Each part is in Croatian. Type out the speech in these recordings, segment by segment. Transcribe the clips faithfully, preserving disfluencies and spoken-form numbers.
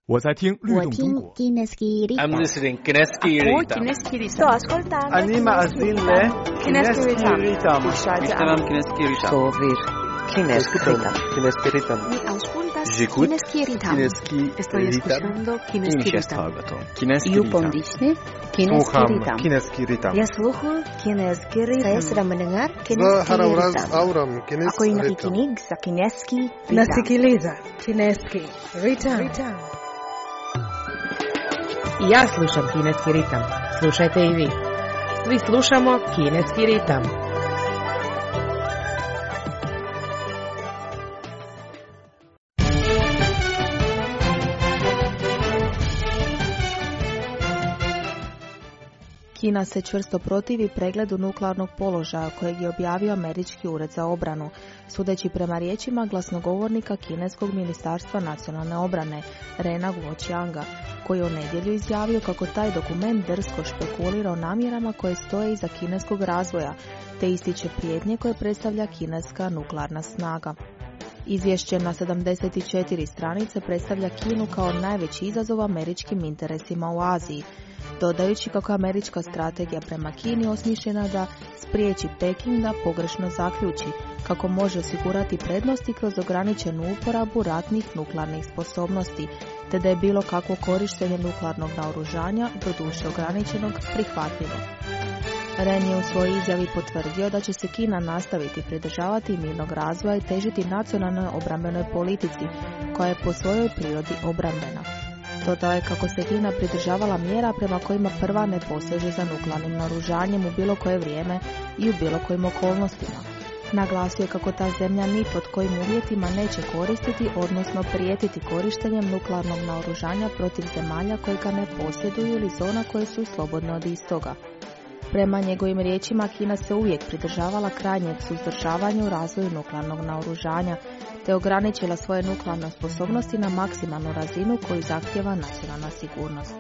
我在听律动中国。 I'm listening Kineski Ritam. Kineski Ritam. Sto ascoltando. Anima azile. Kineski Ritam. Ishtaram Kineski Ritam. Sovir. Kineski Ritam. Kineski Ritam. Mi auscultas J'écoute. Kineski Ritam. Kineski Estoy escuchando Kineski Ritam. Kineski You Ritam. pomnični Kineski Sluham Ritam. Kineski Ritam. Ya sluhu Kineski Ritam. Saya sedang mendengar Za Kineski haravraz Ritam. auram Ako Kineski i Ritam. nakikinig sa Kineski Ritam. Nasikiliza Kineski Ritam. I ja slušam Kineski ritam. Slušajte i vi. Svi slušamo Kineski ritam. Kina se čvrsto protivi pregledu nuklearnog položaja kojeg je objavio Američki ured za obranu, sudeći prema riječima glasnogovornika kineskog ministarstva nacionalne obrane, Rena Guoqianga, koji je u nedjelju izjavio kako taj dokument drsko špekulira o namjerama koje stoje iza kineskog razvoja, te ističe prijetnje koje predstavlja kineska nuklearna snaga. Izvješće na sedamdeset četiri stranice predstavlja Kinu kao najveći izazov američkim interesima u Aziji, dodajući kako američka strategija prema Kini osmišljena da spriječi Peking da pogrešno zaključi kako može osigurati prednosti kroz ograničenu uporabu ratnih nuklearnih sposobnosti, te da je bilo kakvo korištenje nuklearnog naoružanja, doduše ograničenog, prihvatljivo. Ren je u svojoj izjavi potvrdio da će se Kina nastaviti pridržavati mirnog razvoja i težiti nacionalnoj obrambenoj politici, koja je po svojoj prirodi obrambena. Dodao je kako se Kina pridržavala mjera prema kojima prva ne poseže za nuklearnim naoružanjem u bilo koje vrijeme i u bilo kojim okolnostima. Naglasio je kako ta zemlja ni pod kojim uvjetima neće koristiti, odnosno prijetiti korištenjem nuklearnog naoružanja protiv zemalja koje ga ne posjeduju ili zona koje su slobodne od istoga. Prema njegovim riječima, Kina se uvijek pridržavala krajnjeg suzdržavanja u razvoju nuklearnog naoružanja, te ograničila svoje nuklearne sposobnosti na maksimalnu razinu koju zahtijeva nacionalna sigurnost.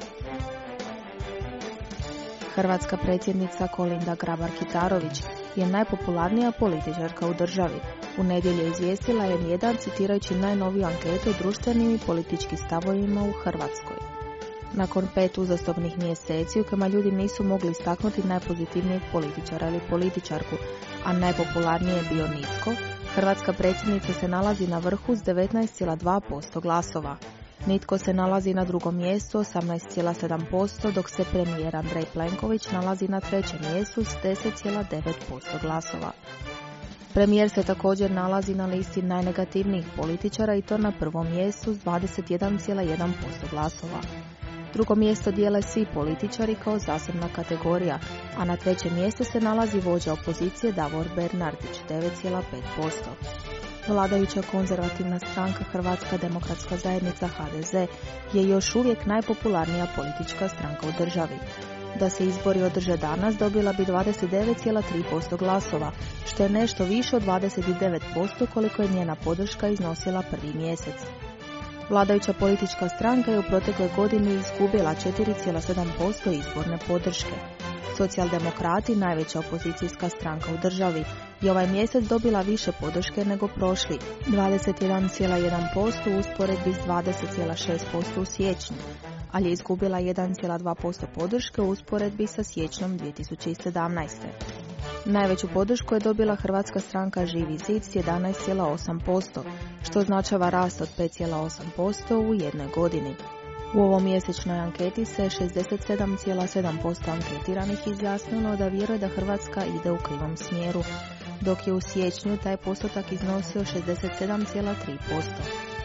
Hrvatska predsjednica Kolinda Grabar-Kitarović je najpopularnija političarka u državi. U nedjelju je izvijestila N jedan citirajući najnoviju anketu o društvenim i političkim stavovima u Hrvatskoj. Nakon pet uzastopnih mjeseci u kojima ljudi nisu mogli istaknuti najpozitivnijeg političara ili političarku, a najpopularnije je bio nitko, hrvatska predsjednica se nalazi na vrhu s devetnaest zarez dva posto glasova. Nitko se nalazi na drugom mjestu osamnaest zarez sedam posto, dok se premijer Andrej Plenković nalazi na trećem mjestu s deset zarez devet posto glasova. Premijer se također nalazi na listi najnegativnijih političara i to na prvom mjestu s dvadeset jedan zarez jedan posto glasova. Drugo mjesto dijele svi političari kao zasebna kategorija, a na trećem mjestu se nalazi vođa opozicije Davor Bernardić, devet zarez pet posto. Vladajuća konzervativna stranka Hrvatska demokratska zajednica H D Z je još uvijek najpopularnija politička stranka u državi. Da se izbori održe danas, dobila bi dvadeset devet zarez tri posto glasova, što je nešto više od dvadeset devet posto koliko je njena podrška iznosila prvi mjesec. Vladajuća politička stranka je u protekloj godini izgubila četiri zarez sedam posto izborne podrške. Socijaldemokrati, najveća opozicijska stranka u državi, je ovaj mjesec dobila više podrške nego prošli, dvadeset jedan zarez jedan posto u usporedbi s dvadeset zarez šest posto u siječnju, ali je izgubila jedan zarez dva posto podrške u usporedbi sa siječnjom dvije tisuće sedamnaeste. Najveću podršku je dobila hrvatska stranka Živi zid s jedanaest zarez osam posto, što označava rast od pet zarez osam posto u jednoj godini. U ovom mjesečnoj anketi se šezdeset sedam zarez sedam posto anketiranih izjasnilo da vjeruje da Hrvatska ide u krivom smjeru, dok je u siječnju taj postotak iznosio šezdeset sedam zarez tri posto.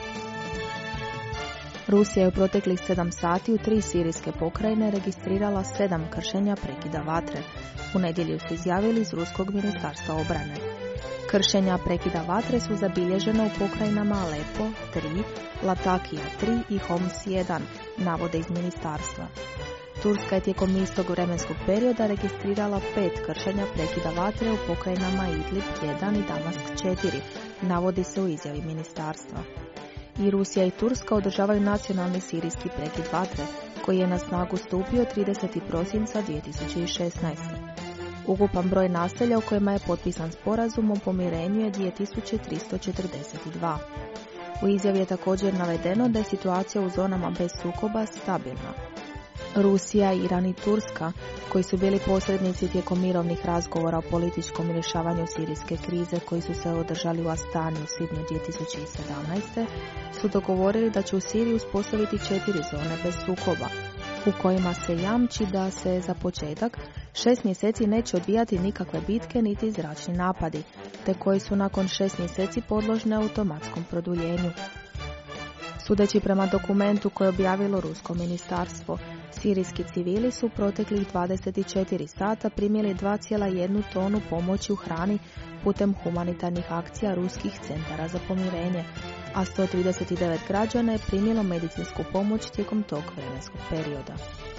Rusija je u proteklih sedam sati u tri sirijske pokrajine registrirala sedam kršenja prekida vatre. U nedjelju su izjavili iz Ruskog ministarstva obrane. Kršenja prekida vatre su zabilježena u pokrajinama Alepo tri, Latakija tri i Homs jedan, navode iz ministarstva. Turska je tijekom istog vremenskog perioda registrirala pet kršenja prekida vatre u pokrajinama Idlib jedan i Damask četiri, navodi se u izjavi ministarstva. I Rusija i Turska održavaju nacionalni sirijski prekid vatre, koji je na snagu stupio tridesetog prosinca dvije tisuće šesnaeste. Ukupan broj naselja u kojima je potpisan sporazum o pomirenju je dvije tisuće tristo četrdeset dva. U izjavi je također navedeno da je situacija u zonama bez sukoba stabilna. Rusija, Iran i Turska, koji su bili posrednici tijekom mirovnih razgovora o političkom rješavanju sirijske krize koji su se održali u Astani u svibnju dvije tisuće sedamnaeste. su dogovorili da će u Siriji uspostaviti četiri zone bez sukoba, u kojima se jamči da se za početak šest mjeseci neće odvijati nikakve bitke niti zračni napadi, te koji su nakon šest mjeseci podložne automatskom produljenju. Sudeći prema dokumentu koje je objavilo rusko ministarstvo, sirijski civili su proteklih dvadeset četiri sata primili dva zarez jedna tonu pomoći u hrani putem humanitarnih akcija ruskih centara za pomirenje, a sto trideset devet građana je primilo medicinsku pomoć tijekom tog vremenskog perioda.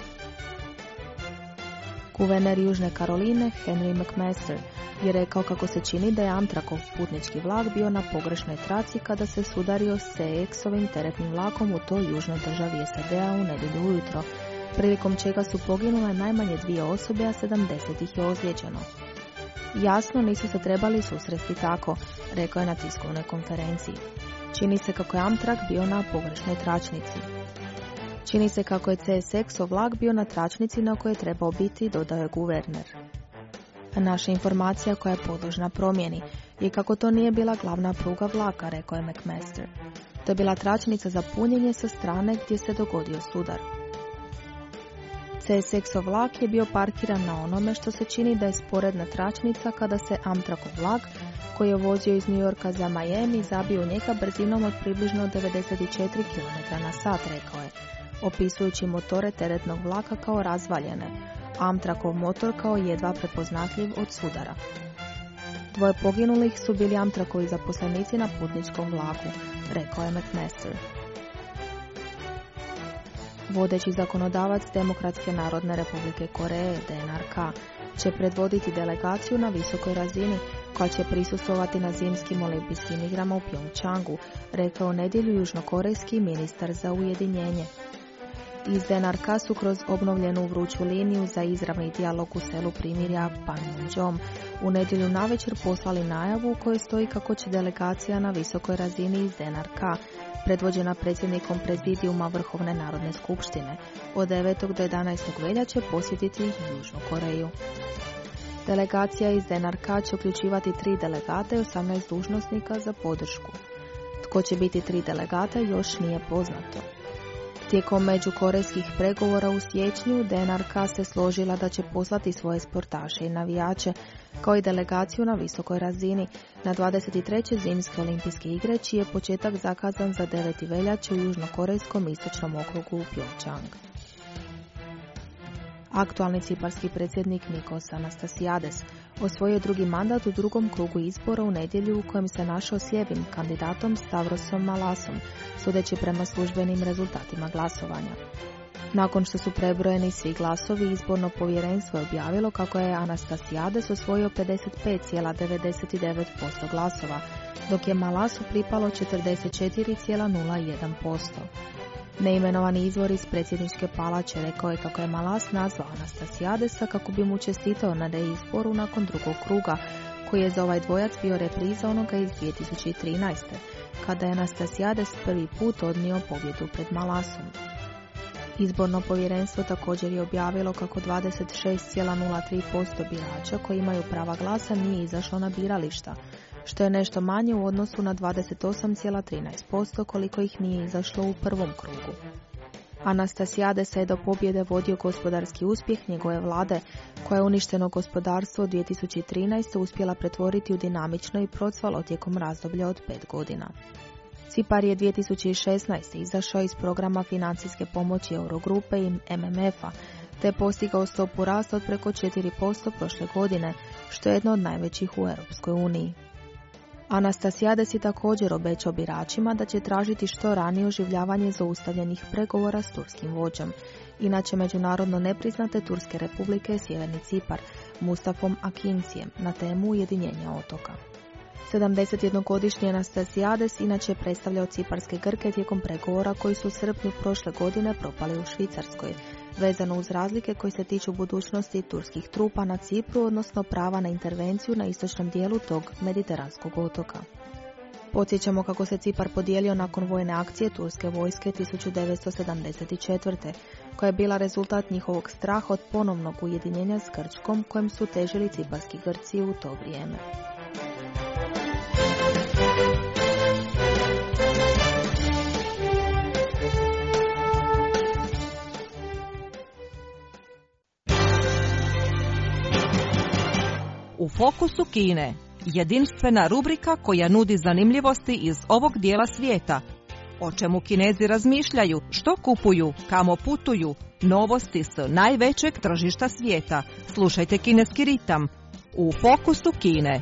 Guverner Južne Karoline Henry McMaster je rekao kako se čini da je Amtrakov putnički vlak bio na pogrešnoj traci kada se sudario s C X-ovim teretnim vlakom u toj južnoj državi S A D-a u nedjelju ujutro, prilikom čega su poginule najmanje dvije osobe, a sedamdeset ih je ozlijeđeno. Jasno, nisu se trebali susresti tako, rekao je na tiskovnoj konferenciji. Čini se kako je Amtrak bio na pogrešnoj tračnici. Čini se kako je C S X-ov vlak bio na tračnici na kojoj je trebao biti, dodao je guverner. Naša informacija koja je podložna promjeni je kako to nije bila glavna pruga vlaka, rekao je McMaster. To je bila tračnica za punjenje sa strane gdje se dogodio sudar. C S X-ov vlak je bio parkiran na onome što se čini da je sporedna tračnica kada se Amtrakov vlak, koji je vozio iz New Yorka za Miami, zabio u njega brzinom od približno devedeset četiri kilometra na sat, rekao je, opisujući motore teretnog vlaka kao razvaljene, Amtrakov motor kao jedva prepoznatljiv od sudara. Dvoje poginulih su bili Amtrakovi zaposlenici na putničkom vlaku, rekao je McMaster. Vodeći zakonodavac Demokratske narodne republike Koreje, D N R K, će predvoditi delegaciju na visokoj razini koja će prisustvovati na zimskim olimpijskim igrama u Pjongčangu, rekao u nedjelju južnokorejski ministar za ujedinjenje. Iz D N R K su kroz obnovljenu vruću liniju za izravni dijalog u selu primirja Panmunjom u nedjelju navečer poslali najavu u kojoj stoji kako će delegacija na visokoj razini iz D N R K, predvođena predsjednikom prezidijuma Vrhovne narodne skupštine, od devetog do jedanaestog veljače posjetiti Južnu Koreju. Delegacija iz D N R K će uključivati tri delegata i osamnaest dužnosnika za podršku. Tko će biti tri delegata još nije poznato. Tijekom međukorejskih pregovora u siječnju D N R K se složila da će poslati svoje sportaše i navijače, kao i delegaciju na visokoj razini, na dvadeset treće zimske olimpijske igre, čiji je početak zakazan za deveti veljače u južnokorejskom istočnom okrugu u Pyeongchang. Aktualni ciparski predsjednik Nikos Anastasiades osvojio je drugi mandat u drugom krugu izbora u nedjelju u kojem se našao s lijevim kandidatom Stavrosom Malasom, sudeći prema službenim rezultatima glasovanja. Nakon što su prebrojeni svi glasovi, izborno povjerenstvo je objavilo kako je Anastasiades osvojio pedeset pet zarez devedeset devet posto glasova, dok je Malasu pripalo četrdeset četiri zarez nula jedan posto. Neimenovani izvor iz predsjedničke palače rekao je kako je Malas nazvao Anastasiadesa kako bi mu čestitao na reizboru nakon drugog kruga, koji je za ovaj dvojac bio repriza onoga iz dvije tisuće trinaeste. kada je Anastasiades prvi put odnio pobjedu pred Malasom. Izborno povjerenstvo također je objavilo kako dvadeset šest zarez nula tri posto birača koji imaju prava glasa nije izašlo na birališta, što je nešto manje u odnosu na dvadeset osam zarez trinaest posto koliko ih nije izašlo u prvom krugu. Anastasiadesa je do pobjede vodio gospodarski uspjeh njegove vlade, koja je uništeno gospodarstvo dvije tisuće trinaeste. uspjela pretvoriti u dinamično i procvalo tijekom razdoblja od pet godina. Cipar je dvije tisuće šesnaeste. izašao iz programa financijske pomoći Eurogrupe i M M F-a, te je postigao stopu rasta od preko četiri posto prošle godine, što je jedno od najvećih u Europskoj uniji. Anastasiades je također obećao biračima da će tražiti što ranije oživljavanje zaustavljenih pregovora s turskim vođom, inače međunarodno nepriznate Turske republike Sjeverni Cipar, Mustafom Akincijem, na temu ujedinjenja otoka. sedamdesetjednogodišnji Anastasiades inače je predstavljao ciparske Grke tijekom pregovora koji su u srpnju prošle godine propali u Švicarskoj, vezano uz razlike koje se tiču budućnosti turskih trupa na Cipru, odnosno prava na intervenciju na istočnom dijelu tog mediteranskog otoka. Podsjećamo kako se Cipar podijelio nakon vojne akcije turske vojske tisuću devetsto sedamdeset četvrte. koja je bila rezultat njihovog straha od ponovnog ujedinjenja s Grčkom kojem su težili ciparski Grci u to vrijeme. U fokusu Kine, jedinstvena rubrika koja nudi zanimljivosti iz ovog dijela svijeta. O čemu Kinezi razmišljaju, što kupuju, kamo putuju, novosti s najvećeg tržišta svijeta. Slušajte Kineski ritam u fokusu Kine.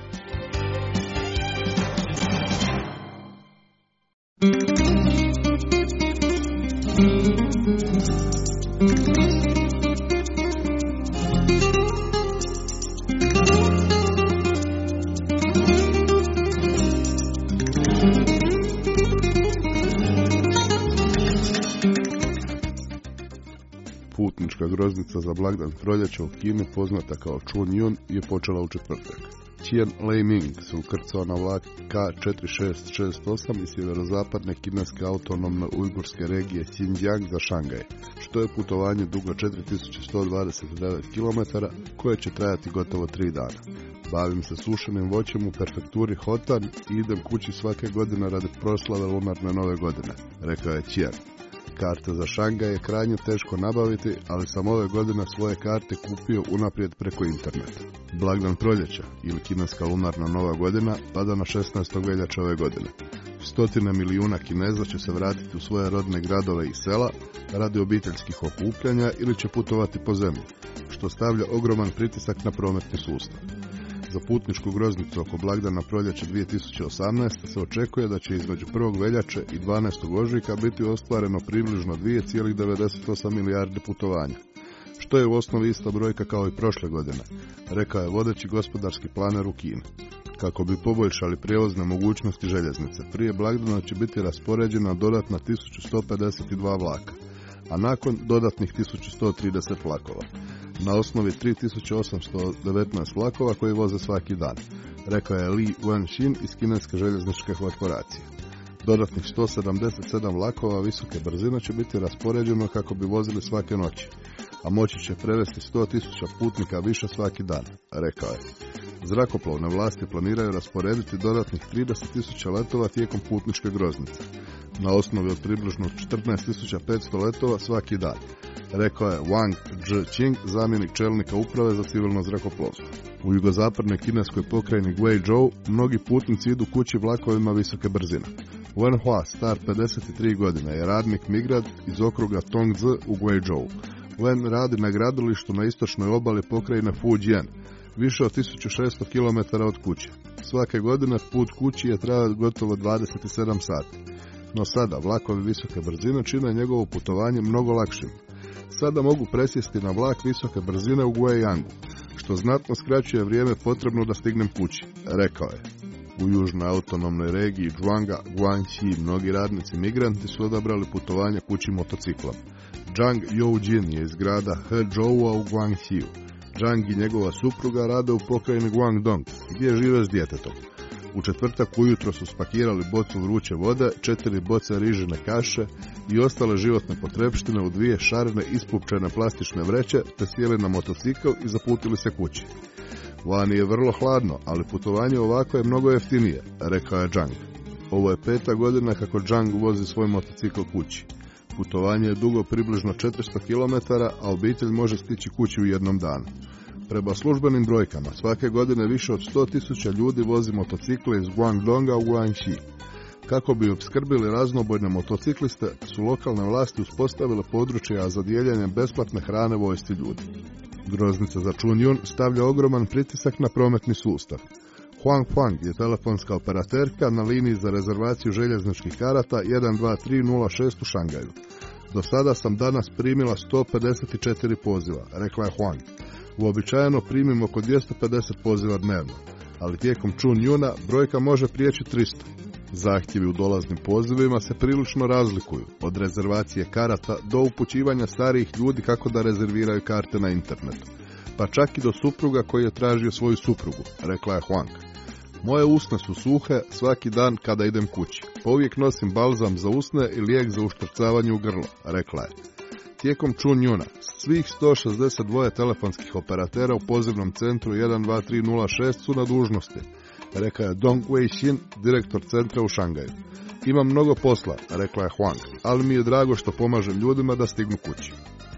Putnička groznica za blagdan proljeća u Kini, poznata kao Chunyun, je počela u četvrtak. Qian Leiming se ukrcao na vlak K četiri šest šest osam iz sjeverozapadne kineske autonomne ujgurske regije Xinjiang za Šangaj, što je putovanje dugo četiri tisuće sto dvadeset devet kilometara koje će trajati gotovo tri dana. Bavim se sušenim voćem u prefekturi Hotan i idem kući svake godine radi proslave lunarne nove godine, rekao je Qian. Karte za Šangaj je krajnje teško nabaviti, ali sam ove godine svoje karte kupio unaprijed preko interneta. Blagdan proljeća, ili kineska lunarna nova godina, pada na šesnaestog veljače ove godine. Stotine milijuna Kineza će se vratiti u svoje rodne gradove i sela radi obiteljskih okupljanja ili će putovati po zemlji, što stavlja ogroman pritisak na prometni sustav. Za putničku groznicu oko blagdana proljeća dvije tisuće osamnaeste. se očekuje da će između prvog veljače i dvanaestog ožujka biti ostvareno približno dvije zarez devedeset osam milijardi putovanja, što je u osnovi ista brojka kao i prošle godine, rekao je vodeći gospodarski planer u Kini. Kako bi poboljšali prijevozne mogućnosti željeznice, prije blagdana će biti raspoređena dodatna tisuću sto pedeset dva vlaka, a nakon dodatnih tisuću sto trideset vlakova, na osnovi tri tisuće osamsto devetnaest vlakova koji voze svaki dan, rekao je Li Wenxin iz kineske željezničke korporacije. Dodatnih sto sedamdeset sedam vlakova visoke brzine će biti raspoređeno kako bi vozili svake noći, a moći će prevesti sto tisuća putnika više svaki dan, rekao je. Zrakoplovne vlasti planiraju rasporediti dodatnih trideset tisuća letova tijekom putničke groznice, na osnovi od približno četrnaest tisuća petsto letova svaki dan, rekao je Wang Zhiqing, zamjenik čelnika uprave za civilno zrakoplovstvo. U jugozapadnoj kineskoj pokrajini Guizhou mnogi putnici idu kući vlakovima visoke brzine. Wen Hua, star pedeset tri godine, je radnik migrant iz okruga Tongzi u Guizhou. Wen radi na gradilištu na istočnoj obali pokrajine Fujian, više od tisuću šesto kilometara od kuće. Svake godine put kući je trajao gotovo dvadeset sedam sati. No sada vlakovi visoke brzine čine njegovo putovanje mnogo lakšim. Sada mogu presjesti na vlak visoke brzine u Guiyangu, što znatno skraćuje vrijeme potrebno da stignem kući, rekao je. U južnoj autonomnoj regiji Zhuangga, Guangxi, mnogi radnici migranti su odabrali putovanje kući motociklom. Zhang Youjin je iz grada Hezhoua u Guangxiu. Zhang i njegova supruga rade u pokrajini Guangdong, gdje žive s djetetom. U četvrtak ujutro su spakirali bocu vruće vode, četiri boce rižine kaše i ostale životne potrepštine u dvije šarene ispupčene plastične vreće, te sjeli na motocikl i zaputili se kući. Vani je vrlo hladno, ali putovanje ovako je mnogo jeftinije, rekao je Zhang. Ovo je peta godina kako Zhang vozi svoj motocikl kući. Putovanje je dugo približno četiristo kilometara, a obitelj može stići kući u jednom danu. Prema službenim brojkama, svake godine više od sto tisuća ljudi vozi motocikle iz Guangdonga u Guangxi. Kako bi opskrbili raznobojne motocikliste, su lokalne vlasti uspostavile područja za dijeljenje besplatne hrane vojsci ljudi. Groznica za Chunyun stavlja ogroman pritisak na prometni sustav. Huang Huang je telefonska operaterka na liniji za rezervaciju željezničkih karata jedan dva tri nula šest u Šangaju. Do sada sam danas primila sto pedeset četiri poziva, rekla je Huang. Uobičajeno primim oko dvjesto pedeset poziva dnevno, ali tijekom Chunyuna brojka može prijeći tristo. Zahtjevi u dolaznim pozivima se prilično razlikuju, od rezervacije karata do upućivanja starijih ljudi kako da rezerviraju karte na internetu, pa čak i do supruga koji je tražio svoju suprugu, rekla je Huang. Moje usne su suhe svaki dan kada idem kući. Uvijek nosim balzam za usne i lijek za uštrcavanje u grlo, rekla je. Tijekom Chun Yuna, svih sto šezdeset dva telefonskih operatera u pozivnom centru jedan dva tri nula šest su na dužnosti, rekao je Dong Wei-xin, direktor centra u Šangaju. Imam mnogo posla, rekla je Huang, ali mi je drago što pomažem ljudima da stignu kući.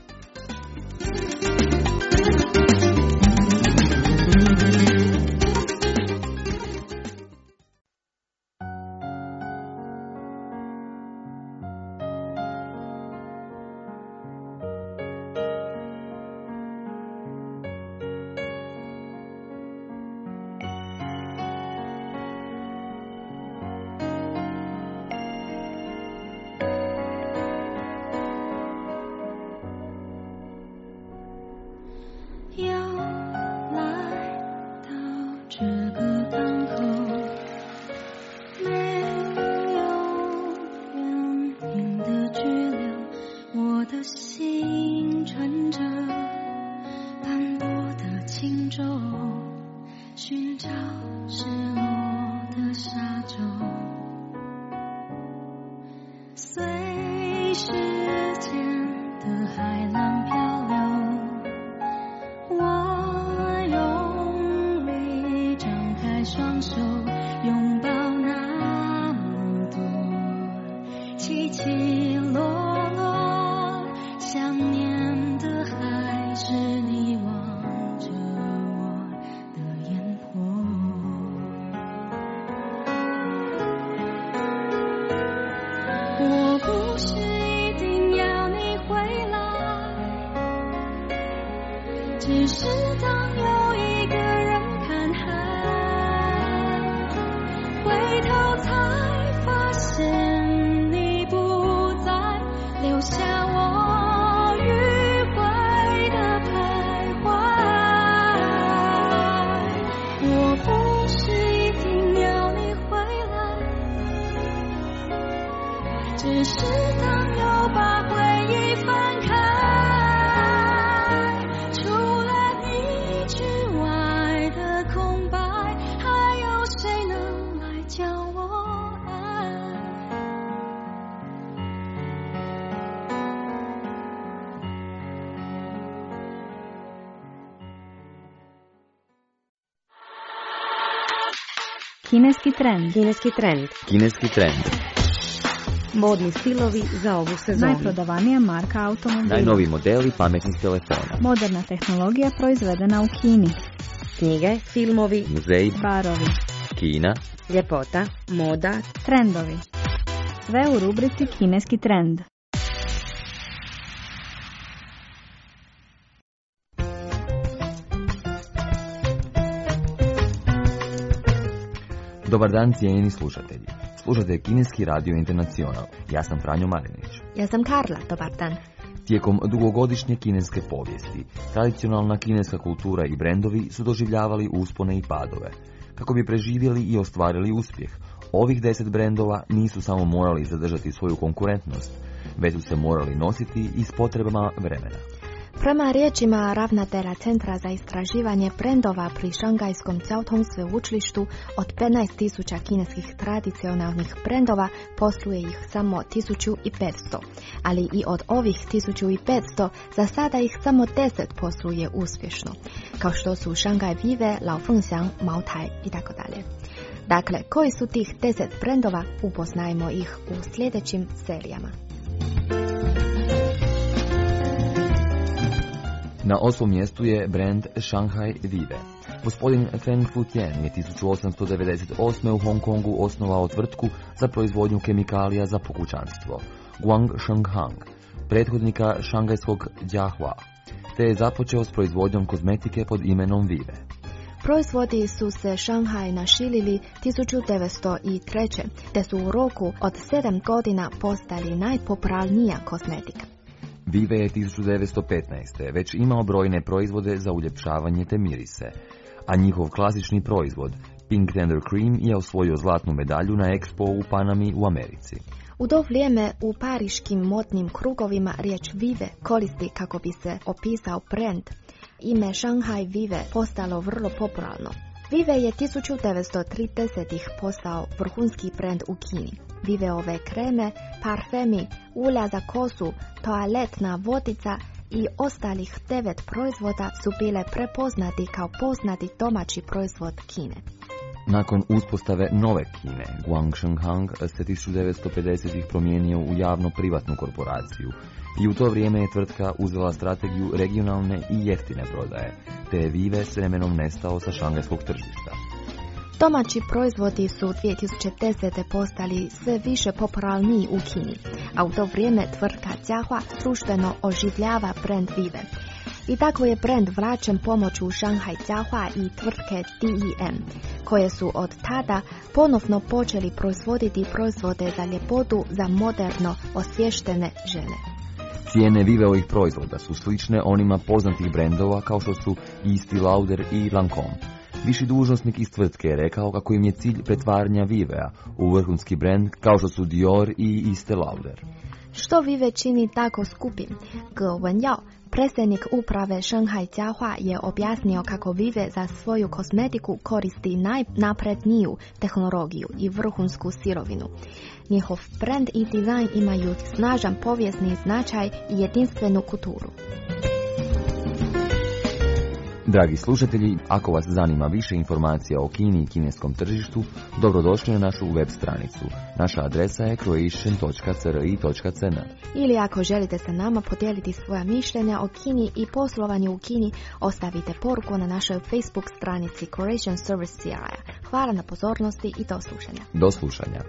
Kineski trend. Kineski trend. Kineski trend. Modni stilovi za ovu sezonu. Najprodavanija marka automobila. Najnoviji modeli pametnih telefona. Moderna tehnologija proizvedena u Kini. Knjige, filmovi, muzeji, barovi, Kina, ljepota, moda, trendovi. Sve u rubrici Kineski trend. Dobar dan, cijenjeni slušatelji. Slušate Kineski radio Internacional. Ja sam Franjo Marinić. Ja sam Karla, dobar dan. Tijekom dugogodišnje kineske povijesti, tradicionalna kineska kultura i brendovi su doživljavali uspone i padove. Kako bi preživjeli i ostvarili uspjeh, ovih deset brendova nisu samo morali zadržati svoju konkurentnost, već su se morali nositi i s potrebama vremena. Prema riječima ravnatelja Centra za istraživanje brendova pri Šangajskom Jiaotong sveučilištu, od petnaest tisuća kineskih tradicionalnih brendova posluje ih samo tisuću petsto, ali i od ovih tisuću petsto za sada ih samo deset posluje uspješno, kao što su Shanghai Vive, Lao Fengxiang, Mao Tai i tako dalje. Dakle, koji su tih deset brendova, upoznajmo ih u sljedećim serijama. Na osmom mjestu je brend Shanghai Vive. Gospodin Feng Futian je tisuću osamsto devedeset osme. u Hong Kongu osnovao tvrtku za proizvodnju kemikalija za pokućanstvo, Guang Shenghang, prethodnika šangajskog Jiahua, te je započeo s proizvodnjom kozmetike pod imenom Vive. Proizvodi su se Šanghaj naširili tisuću devetsto treće. te su u roku od sedam godina postali najpopularnija kozmetika. Vive je tisuću devetsto petnaeste. već imao brojne proizvode za uljepšavanje te mirise, a njihov klasični proizvod, Pink Tender Cream, je osvojio zlatnu medalju na Expo u Panami u Americi. U to vrijeme u pariškim modnim krugovima riječ Vive koristi kako bi se opisao brend. Ime Shanghai Vive postalo vrlo popularno. Vive je tisuću devetsto tridesetih postao vrhunski brend u Kini. Viveove kreme, parfemi, ulja za kosu, toaletna vodica i ostalih devet proizvoda su bile prepoznati kao poznati domaći proizvod Kine. Nakon uspostave nove Kine, Guangsheng Hang se tisuću devetsto pedesetih promijenio u javno-privatnu korporaciju i u to vrijeme je tvrtka uzela strategiju regionalne i jeftine prodaje, te je Vive s vremenom nestao sa šangajskog tržišta. Domaći proizvodi su dvije tisuće desete postali sve više popularniji u Kini, a u to vrijeme tvrtka Jiahua društveno oživljava brend Vive. I tako je brend vraćen pomoću Shanghai Jiahua i tvrtke D E M, koje su od tada ponovno počeli proizvoditi proizvode za ljepotu za moderno osvještene žene. Cijene Viveovih proizvoda su slične onima poznatih brendova kao što su Estee Lauder i Lancome. Viši dužnosnik iz tvrtke je rekao kako im je cilj pretvaranja Vivea u vrhunski brend kao što su Dior i Estee Lauder. Što Vive čini tako skupim? Ge Wenyao, predsjednik uprave Shanghai Jiahua, je objasnio kako Vive za svoju kozmetiku koristi najnapredniju tehnologiju i vrhunsku sirovinu. Njihov brand i dizajn imaju snažan povijesni značaj i jedinstvenu kulturu. Dragi slušatelji, ako vas zanima više informacija o Kini i kineskom tržištu, dobrodošli na našu web stranicu. Naša adresa je croatian dot c r i dot c n. Ili ako želite sa nama podijeliti svoja mišljenja o Kini i poslovanju u Kini, ostavite poruku na našoj Facebook stranici Croatian Service C R I. Hvala na pozornosti i do slušanja. Do slušanja.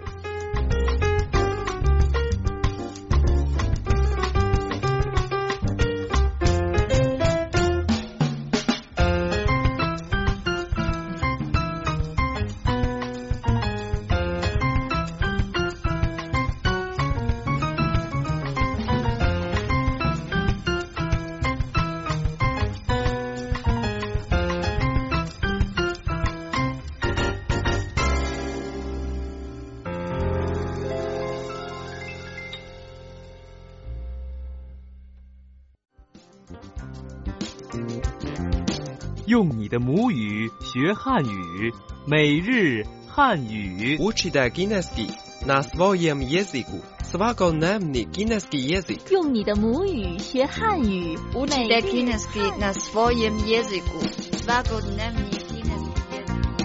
用你的母语学汉语，每日汉语。 Učite kineski na svojem jeziku. Svakodnevni kineski jezik. 用你的母语学汉语。 Učite kineski na svojem jeziku. Svakodnevni kineski jezik.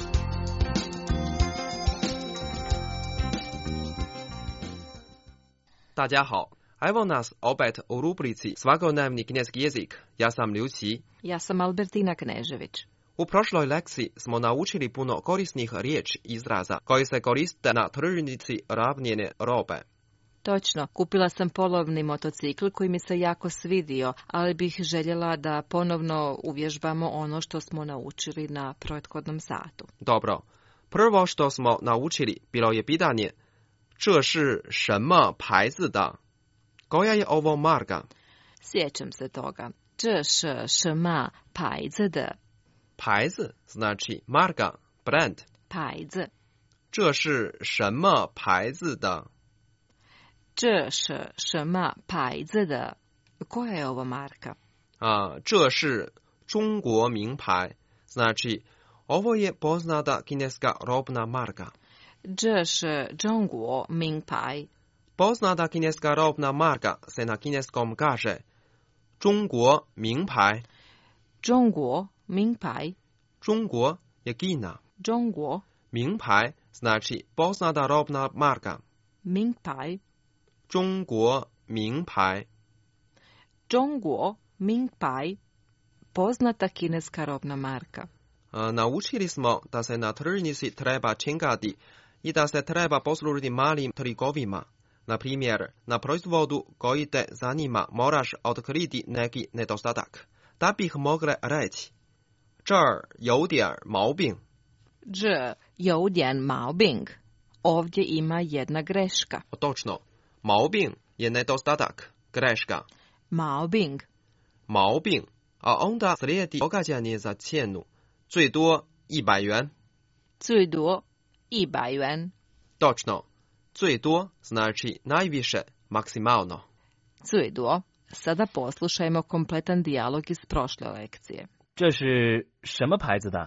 Dađahao. Evo nas opet u rubrici Svakodnevni kineski jezik. Ja sam Liu Qi. Ja sam Albertina Knežević. U prošloj lekciji smo naučili puno korisnih riječi i izraza koji se koriste na tržnici ravnjene robe. Točno, kupila sam polovni motocikl koji mi se jako svidio, ali bih željela da ponovno uvježbamo ono što smo naučili na prethodnom satu. Dobro, prvo što smo naučili bilo je pitanje 这是什么牌子的? Koja je ovo marka? Sjećam se toga. 这是什么牌子的? 牌子 znači marka, brand. 牌子。 这是什么牌子的? 这是什么牌子的? Koja je ovo marka? A, 这是中国名牌, znači ovo je poznata kineska robna marka. 这是中国名牌。 Poznata kineska robna marka se na kineskom kaže 中国名牌。 中国名牌。 中国je Kina. 中国。 名牌 znači poznata robna marka. 名牌。 中国名牌。 中国名牌. Poznata kineska robna marka. A, naučili smo da se na tržnici treba čekati i da se treba poslužiti malim trikovima. Na primjer, na proizvodu koji te zanima moraš otkriti neki nedostatak. Da bih mogla reći 这儿有点毛病. 这有点毛病. Ovdje ima jedna greška. Točno. 毛病 je nedostatak, greška. 毛病. 毛病. A onda slijedi događanje za cijenu. 最多一百元. 最多一百元. Točno. 最多 znači najviše, maksimalno. 最多. Sada poslušajmo kompletan dijalog iz prošle lekcije. 这是什么牌子的?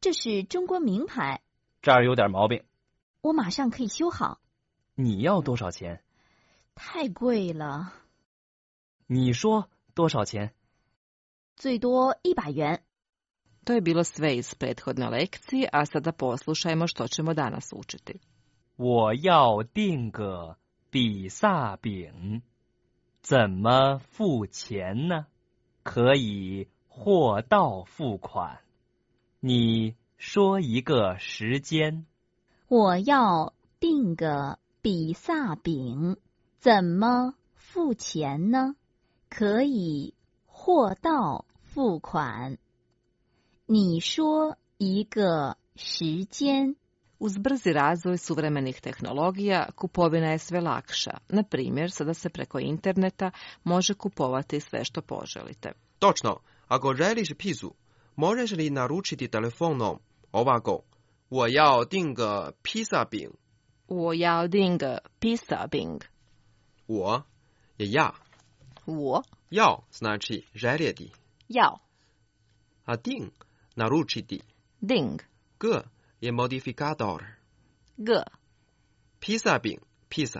这是中国名牌， 这儿有点毛病， 我马上可以修好。 你要多少钱？ 太贵了。 你说多少钱？ 最多一百元。 To je bilo sve iz prethodne lekcije, a sada poslušajmo što ćemo danas učiti. 我要订个比萨饼，怎么付钱呢？可以货到付款。你说一个时间。 我要订个比萨饼，怎么付钱呢？可以货到付款。你说一个时间。 Uz brzi razvoj suvremenih tehnologija, kupovina je sve lakša. Na primjer, sada se preko interneta može kupovati sve što poželite. Točno, ako želiš pizu, možeš li naručiti telefonom ovako: 我要订个披萨饼。 我要订个披萨饼。 我je ja. 我要 znači željeti. 要 a ding naručiti. Ding. G je modifikator. G. Pizza饼 pizza.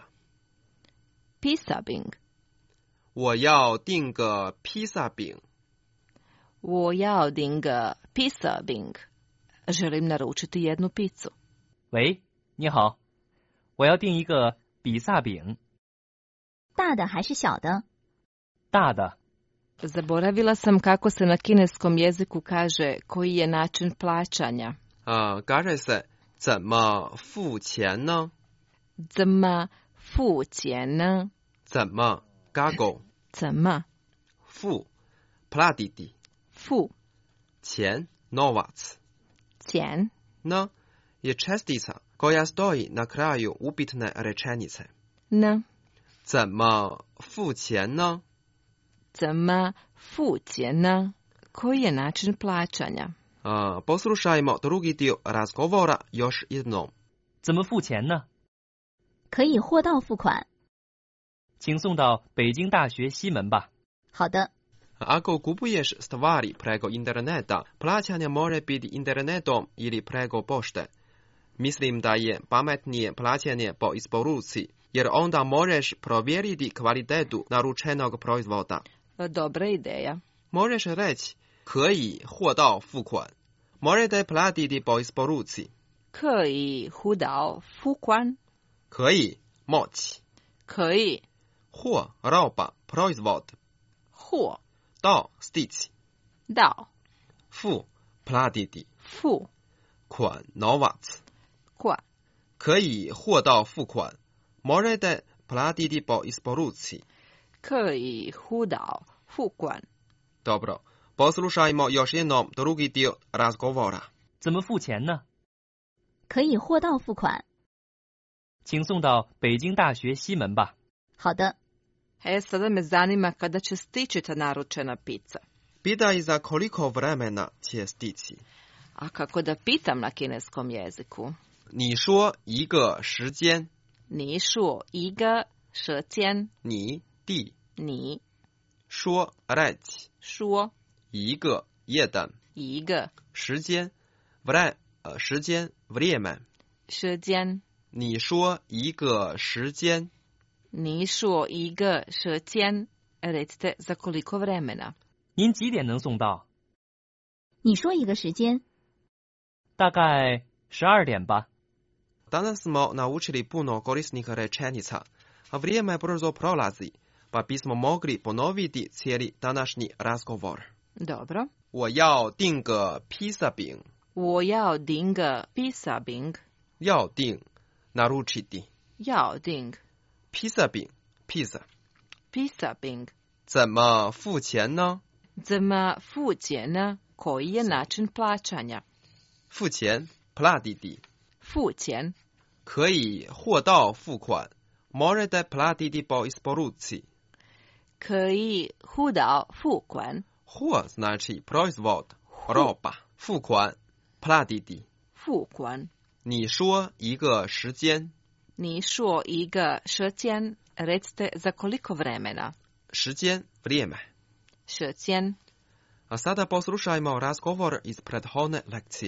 Pizza饼。 我要订个披萨饼。 我要订个披萨饼。Želim naručiti jednu picu. 喂，你好，我要订一个比萨饼。 大的还是小的？ 大的。 Zaboravila sam kako se na kineskom jeziku kaže koji je način plaćanja. A, kaže se 怎么付钱呢？ 怎么付钱呢？ 怎么 kako？ 怎么？ 付 platiti。 付钱 novac。 钱 N je čestica koja stoji na kraju upitne rečenice. N. 怎么付钱呢？ 怎么付钱呢？ Koji je način plaćanja? A, poslušajmo drugi dio razgovora još jednom. 怎么付钱呢？ 可以货到付款。 请送到北京大学西门吧。 好的。 Ako kupuješ stvari preko interneta, plaćanje može biti internetom ili preko pošte. Mislim da je pametnije plaćanje po isporuci, jer onda možeš provjeriti kvalitetu naručenog proizvoda. Dobra ideja. Možeš reći 可以货到付款. Možete platiti po isporuci. 可以货到付款. 可以 moći. 可以货 roba, proizvod. 货到 stići. 到付 platiti. 付款 novac. 款可以货到付款. Možete platiti po isporuci. 可以货到付款. Dobro, poslušajmo još jednom drugi dio razgovora. 怎么付钱呢？ 可以货到付款。 请送到北京大学西门吧。 好的。 E, sada me zanima kada će stići ta naručena pizza. Pitaj za koliko vremena će stići. A kako da pitam na kineskom jeziku? 你说一个时间。 你说一个时间。 你地。 你说 reći. 说一个 jedan. 一个时间 vre 呃时间 время. 时间。 你说一个时间。 你说一个时间 recite za koliko vremena. 您几点能送到？ 你说一个时间。 大概十二点吧。 Danas smo naučili puno korisnih rečenica, a vrijeme brzo prolazi, pa bismo mogli ponoviti cijeli današnji razgovor. Dobro. 我要订个披萨饼。 我要订个披萨饼。 要订 naručiti. 要订披萨饼 pizza. 披萨饼。 怎么付钱呢？ 怎么付钱呢？ Koji je način plaćanja? 付钱 platiti. 付钱可以货到付款. Možete platiti po isporuci. 可以货到付款. 货 znači proizvod, roba. 付款 platiti. 付款. 你说一个时间。 你说一个时间 recite za koliko vremena. 时间 vrijeme. 时间. A sada poslušajmo razgovor iz prethodne lekcije.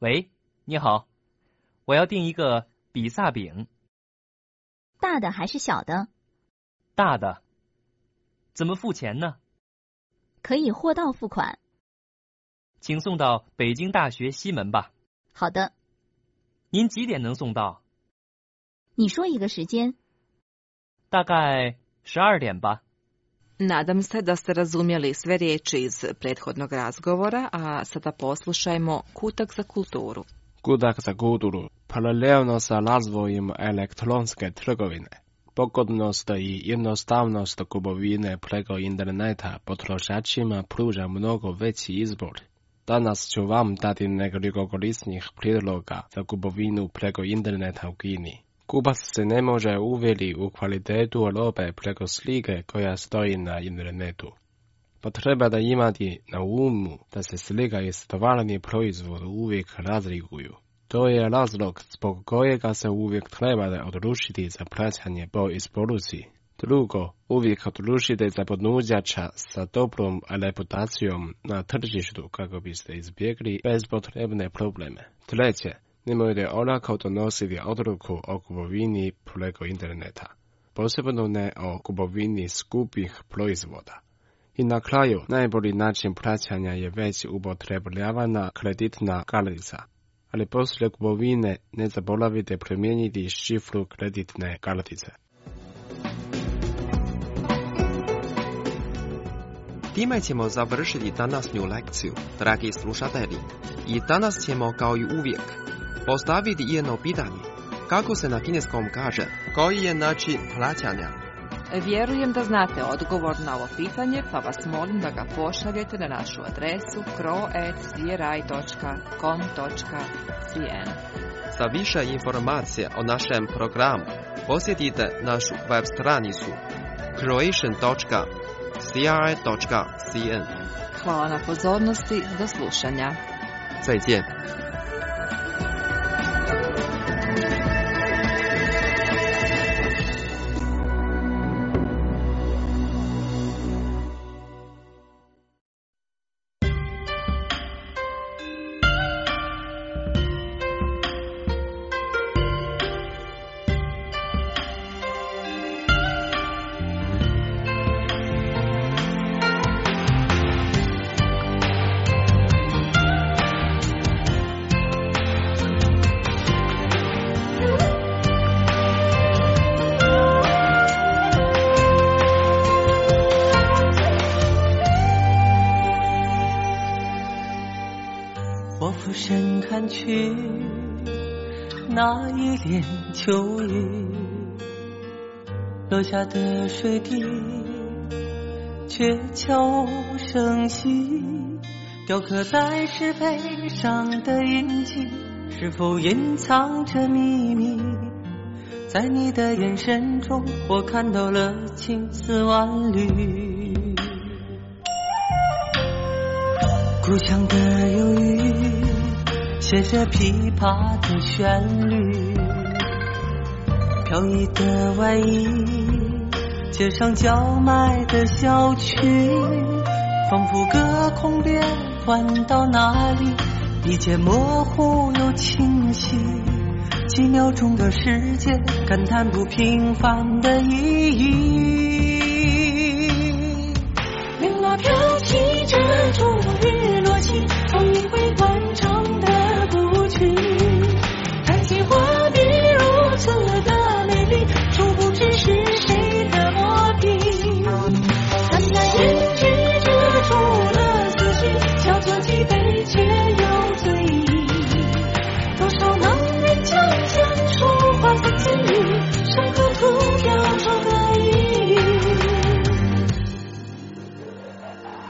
喂，你好，我要订一个比萨饼。 大的还是小的？ 大的。怎么付钱呢？ 可以货到付款。 请送到北京大学西门吧。 好的。 您几点能送到？ 你说一个时间。 大概十二点吧。 Nadam se da ste razumjeli sve riječi iz prethodnog razgovora, a sada poslušajmo Kutak za kulturu. Kutak za kulturu paralelno sa razvojem elektronske trgovine. Pogodnost i jednostavnost kupovine preko interneta potrošačima pruža mnogo veći izbor. Danas ću vam dati nekoliko korisnih prijedloga za kupovinu preko interneta u Kini. Kupac se ne može uvjeriti u kvalitetu robe preko slike koja stoji na internetu. Potreba da imati na umu da se slika i stvarni proizvod uvijek razlikuju. To je razlog zbog kojega se uvijek trebate odlučiti za plaćanje po isporuci. Drugo, uvijek odlučite za ponuđača sa dobrom reputacijom na tržištu kako biste izbjegli bezpotrebne probleme. Treće, nemojte olako donositi odluku o kupovini preko interneta, posebno ne o kupovini skupih proizvoda. I na kraju, najbolji način plaćanja je već upotrebljavana kreditna kartica. Ali poslije kupovine ne zaboravite promijeniti šifru kreditne kartice. Time ćemo završiti današnju lekciju, dragi slušatelji. I danas ćemo, kao i uvijek, postaviti jedno pitanje. Kako se na kineskom kaže, koji je način plaćanja? Vjerujem da znate odgovor na ovo pitanje, pa vas molim da ga pošaljete na našu adresu kro at c r i dot com dot c n. Za više informacije o našem programu posjetite našu web stranicu croatian dot c r i dot c n. Hvala na pozornosti, do slušanja. 再见。 去那一帘秋雨，落下的水滴却悄无声息，雕刻在石碑上的印记，是否隐藏着秘密？在你的眼神中，我看到了千丝万缕，故乡的忧郁写着琵琶的旋律，飘逸的外衣，街上叫卖的小曲，仿佛隔空变换到哪里，一切模糊又清晰，几秒钟的时间，感叹不平凡的意义。铃落飘起这种日落起，风一回惯常的舞曲，看见画笔如此的美丽，殊不知是谁的墨笔。淡淡胭脂遮住了思绪，小酒几杯却有醉意。多少盲人将将说话三千语，上河图条说个意。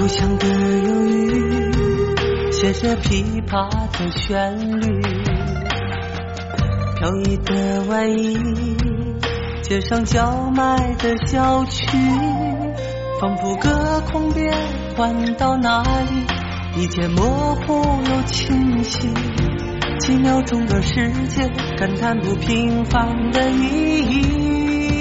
腔的忧郁，写着琵琶的旋律，飘逸的外衣，街上叫卖的小曲，仿佛隔空变换到哪里，一切模糊又清晰，几秒钟的时间，感叹不平凡的意义。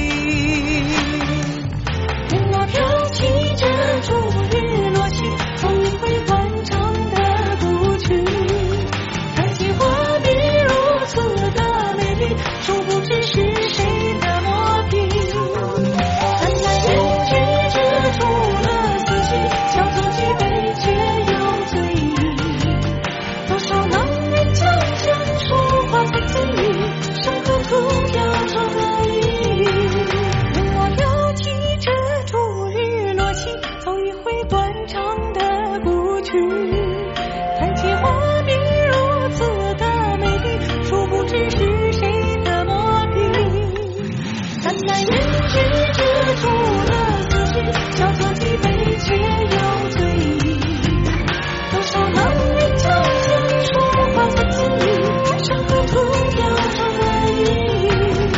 云朵飘起这烛日落去，从一回断肠的故去，看起画面如此的美丽，殊不知是谁的魔笔。淡淡烟雨遮住了思绪，小作几杯却又醉意，多少男人强强说话在嘴里，伤口涂掉出个意义。我要提着烛日落起，走一回断肠的故去，看起画面如此的美丽，殊不知是谁的魔笔。淡淡烟雨遮住了思绪，小作几杯却又醉意，多少男人强强说话在嘴里，伤口涂掉出个意义。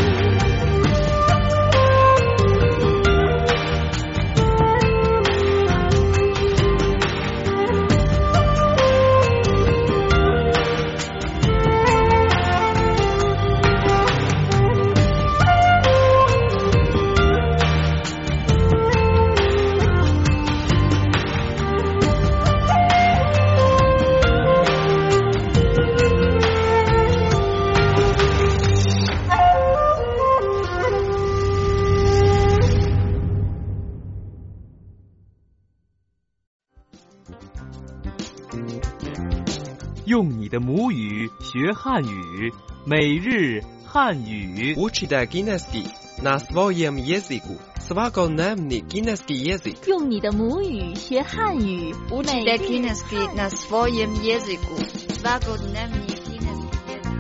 用你的母语学汉语，每日汉语。 Учите кінеський на своєму язику. Svakodnевний кінеський язик. 用你的母语学汉语， Учите кінеський на своєму язику. Svakodnevний кінеський язик.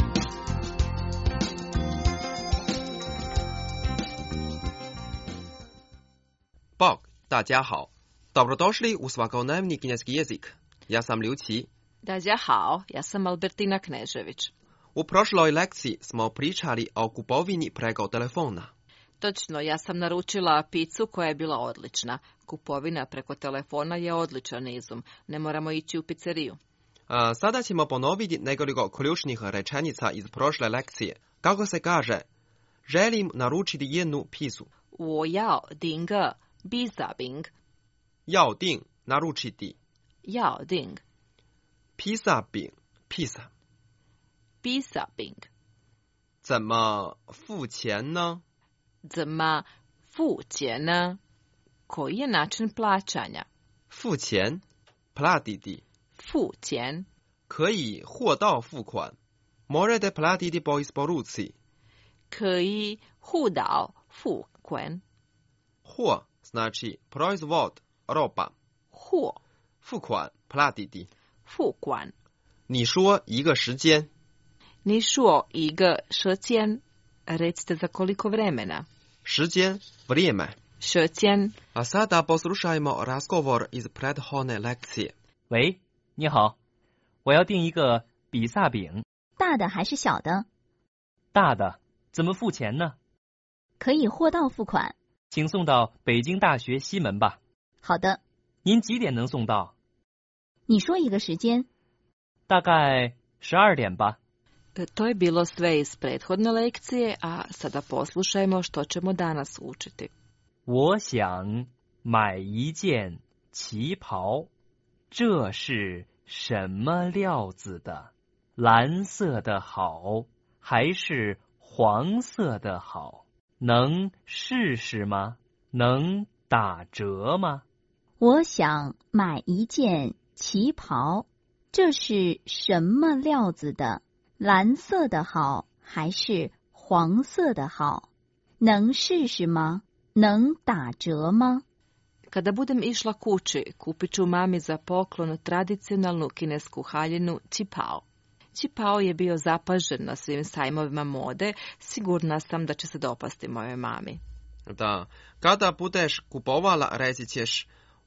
Bog, 大家好. Dobrodošli u svakodnevni kineski jezik. Ja sam Liu Qi. Dađa hao, ja sam Albertina Knežević. U prošloj lekciji smo pričali o kupovini preko telefona. Točno, ja sam naručila picu koja je bila odlična. Kupovina preko telefona je odličan izum. Ne moramo ići u pizzeriju. A, sada ćemo ponoviti nekoliko ključnih rečenica iz prošle lekcije. Kako se kaže, želim naručiti jednu picu. 我要订个披萨饼. 要订 naručiti. 要订披萨饼 pizza. 披萨饼. 怎么付钱呢？ 怎么付钱呢？ Koji je način plaćanja? 付钱 platiti. 付钱可以货到付款. Možete platiti po isporuci. 可以货到付款. 货 znači proizvod, roba. 货付款 platiti. 付款. 你说一个时间. 你说一个时间. Recite za koliko vremena. 时间 vrijeme. 时间. A sada poslušajmo razgovor iz prethodne lekcije. 喂，你好，我要订一个比萨饼。 大的还是小的？ 大的，怎么付钱呢？ 可以货到付款。 请送到北京大学西门吧。 好的。 您几点能送到？ 你说一个时间。 大概十二点吧。 To je bilo sve iz prethodne lekcije, a sada poslušajmo što ćemo danas učiti. 我想买一件旗袍，这是什么料子的？蓝色的好，还是黄色的好？能试试吗？能打折吗？ 我想买一件旗袍，这是什么料子的？蓝色的好，还是黄色的好？能试试吗？能打折吗？ Kada budem išla kući, kupit ću mami za poklon tradicionalnu kinesku haljinu čipao. Čipao je bio zapažen na svim sajmovima mode, sigurna sam da će se dopasti mojoj mami. Da, kada budeš kupovala, reći ćeš,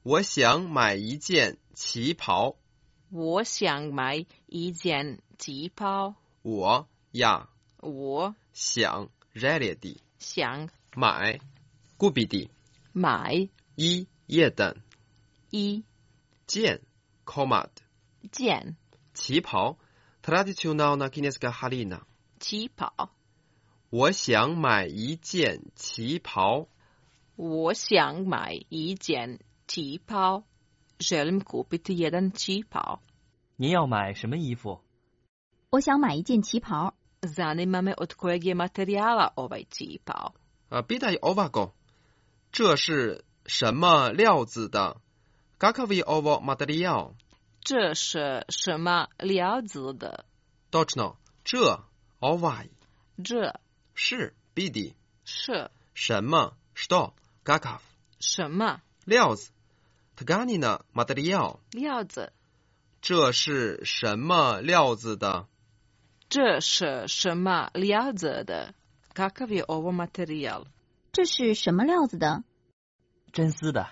我想买一件旗袍。 我想买一件旗袍。 我呀， 我想热地想买古比地买一jeden 一件 komad 件旗袍 tradicionalna kineska halina 旗袍。 我想买一件旗袍。 我想买一件旗袍。Želim kupiti jedan čipao. 您要买什么衣服？ 我想买一件旗袍。 Zanima me od kojeg je materijala ovaj čipao. A pitaj ovako. 这是什么料子的 Kakav je ovo materijal? 这是什么料子的 Točno. 这 ovaj 这是 bidi 是什么 što Kakav 什么料子 Tkanina materijal 料子。 这是什么料子的？ 这是什么料子的 Kakav je ovo materijal? 这是什么料子的？ 真丝的。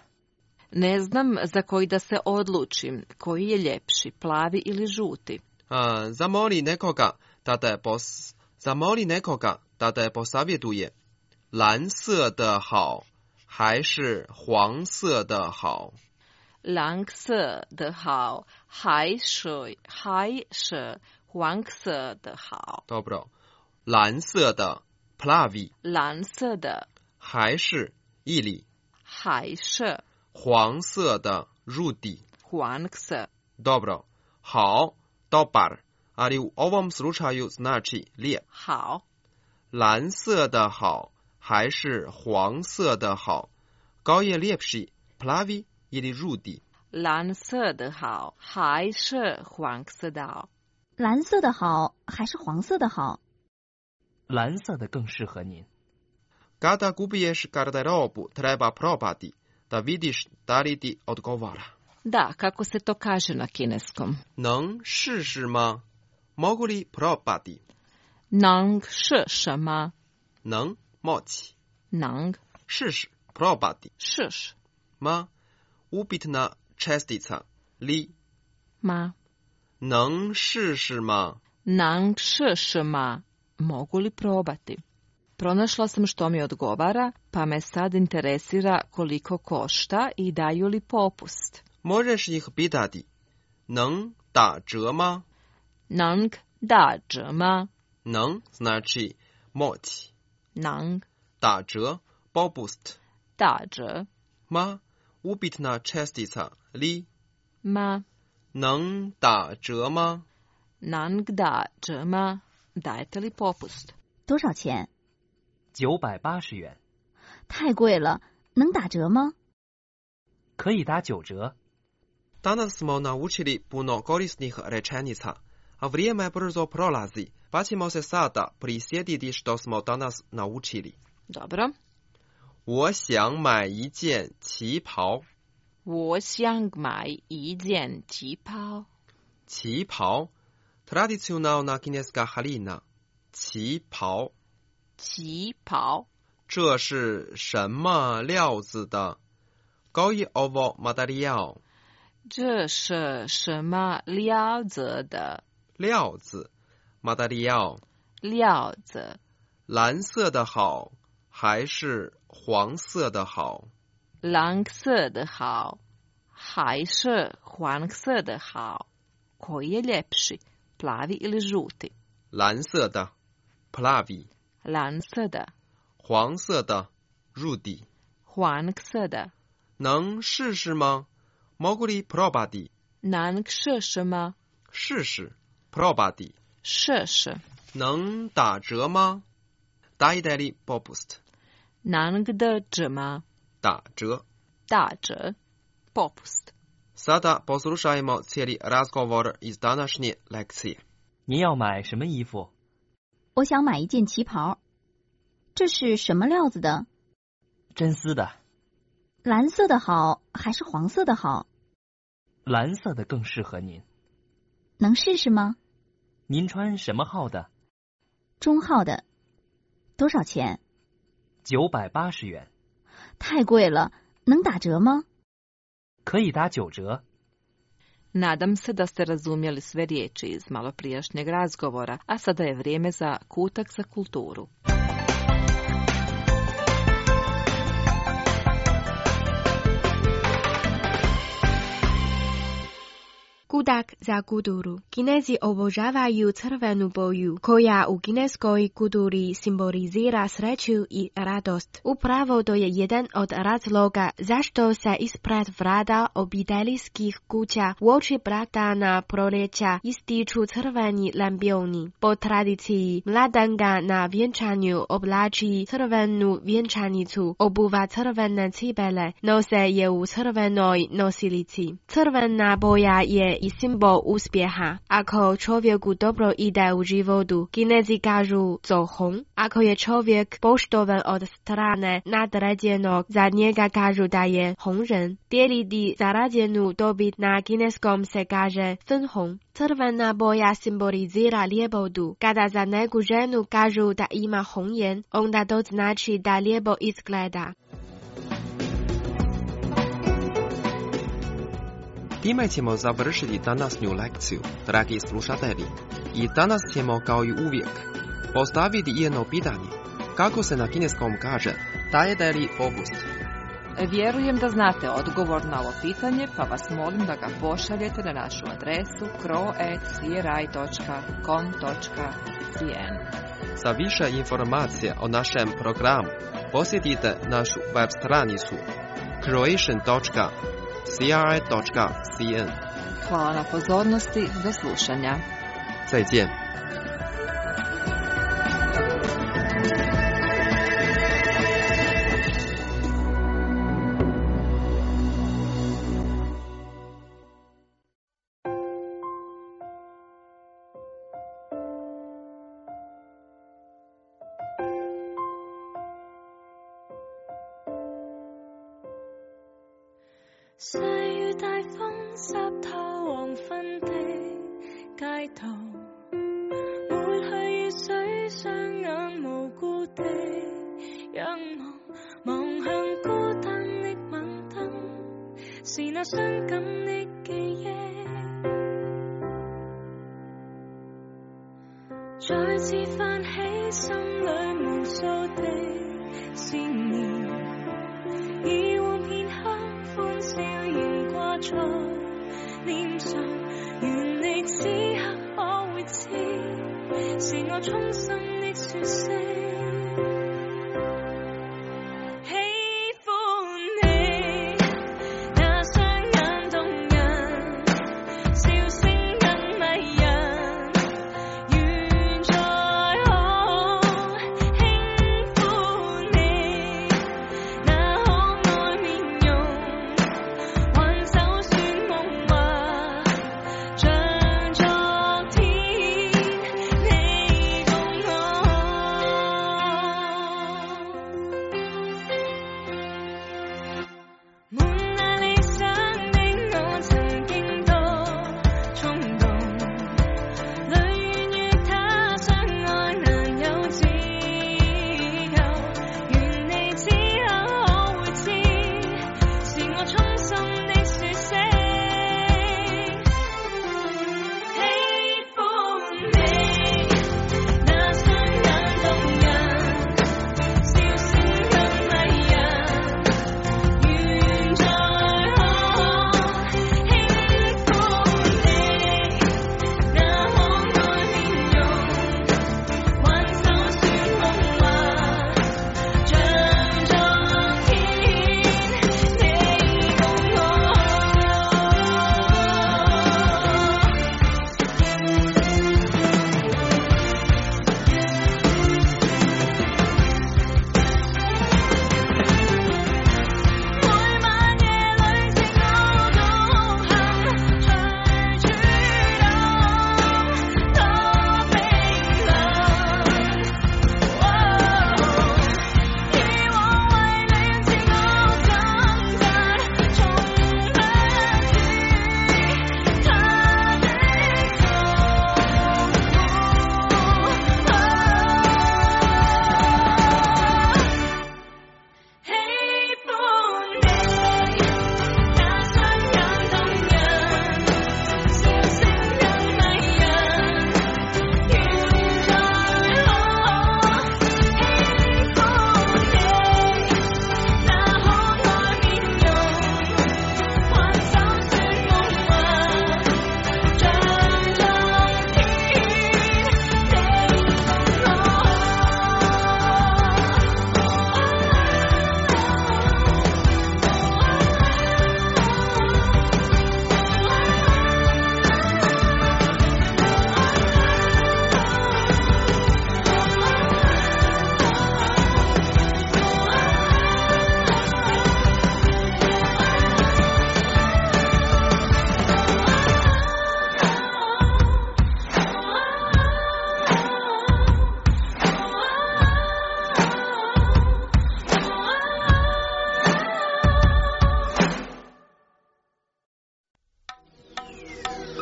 Ne znam za koji da se odlučim, koji je ljepši, plavi ili žuti. Uh, zamoli nekoga da te pos zamoli nekoga da te posavjetuje 蓝色的好还是黄色的好？ 蓝色的好还是还是黄色的好 Dobro. 蓝色的 plavi 蓝色的还是 ili 还是黄色的 rudi 黄色 Dobro. 好 dobar, ali u ovom slučaju znači lijep. 好。 蓝色的好还是黄色的好？高叶lijepši plavi ili rudi？ 蓝色的好还是黄色的好？ 蓝色的好还是黄色的好？ 蓝色的更适合您。 Kada kupuješ garderobu treba probati da vidiš da li ti odgovara. Da, kako se to kaže na kineskom? 能试试吗？mogu li probati？ 能是什么？ 能 moći 能试试 probati 试试吗 upitna čestica li 吗？ 能试试吗？ 能试试吗？mogu li probati? Pronašla sam što mi odgovara, pa me sad interesira koliko košta i daju li popust. Možeš ih pitati, 能打折吗？ 能打折吗？ 能 znači moći 能打折 popust 打折吗 upitna čestica li 吗？ 能打折吗？ 能打折吗？ Dajete li popust? 多少钱？ 九百八十元。 太贵了，能打折吗？ 可以打九折。 Danas smo naučili puno korisnih rečenica, a vrijeme brzo prolazi, pa ćemo se sada prisjetiti što smo danas naučili. Dobro. 我想买一件旗袍。 我想买一件旗袍。 旗袍 tradicionalna kineska halina 旗袍。 旗袍。 这是什么料子的 Koji ovo material 这是什么料子的？ 料子 material 料子。 蓝色的好还是黄色的好？ 蓝色的好还是黄色的好？ Koji je ljepši, plavi ili žuti? 蓝色的 plavi 蓝色的。 黄色的 rudi 黄色的。 能试试吗 mogu li probati 能试试吗？ 试试 probati 试试。 能打折吗 dajte li popust 能打折吗？ 打折。 打折 popust. Sada poslušajmo cijeli razgovor iz današnje lekcije. 您要买什么衣服？ 我想买一件旗袍。这是什么料子的？ 真丝的。 蓝色的好还是黄色的好？ 蓝色的更适合您。 能试试吗？ 您穿什么号的？ 中号的。多少钱？ 九百八十元。 太贵了，能打折吗？ 可以打九折。 Nadam se da ste razumjeli sve riječi iz maloprijašnjeg razgovora, a sada je vrijeme za kutak za kulturu. Kutak za kulturu. Kinezi obožavaju crvenu boju, koja u kineskoj kulturi simbolizira sreću i radost. Upravo to je jedan od razloga zašto se ispred vrata obiteljskih kuća uoči blagdana proljeća ističu crveni lampioni. Po tradiciji, mladenka na vjenčanju oblači crvenu vjenčanicu, obuva crvene cipele, nose je u crvenoj nosilici. Crvena boja je i simbol uspjeha. Ako čovjeku dobro ide u životu, Kinezi kažu "zo hong". Ako je čovjek poštovan od strane nadređenog, za njega kažu da je hongren. Dijeliti zarađenu dobit na kineskom se kaže fen hong. Crvena boja simbolizira ljepotu. Kada za neku ženu kažu da ima hongjen, onda to znači da lijepo izgleda. Time ćemo završiti današnju lekciju, dragi slušatelji. I danas ćemo, kao i uvijek, postaviti jedno pitanje. Kako se na kineskom kaže "Dajete li popust"? Vjerujem da znate odgovor na ovo pitanje, pa vas molim da ga pošaljete na našu adresu kro at c r i dot com dot c n. Za više informacija o našem programu posjetite našu web stranicu croatian dot c r i dot c n. Hvala na pozornosti, do slušanja. 再见。 細雨大風濕透黃昏的街頭，抹去雨水，雙眼無辜地仰望，望向孤單的晚燈，是那傷感的記憶，再次泛起心裏無數的思念，以往片刻歡笑仍掛在臉上，願你此刻可會知，是我衷心的說聲。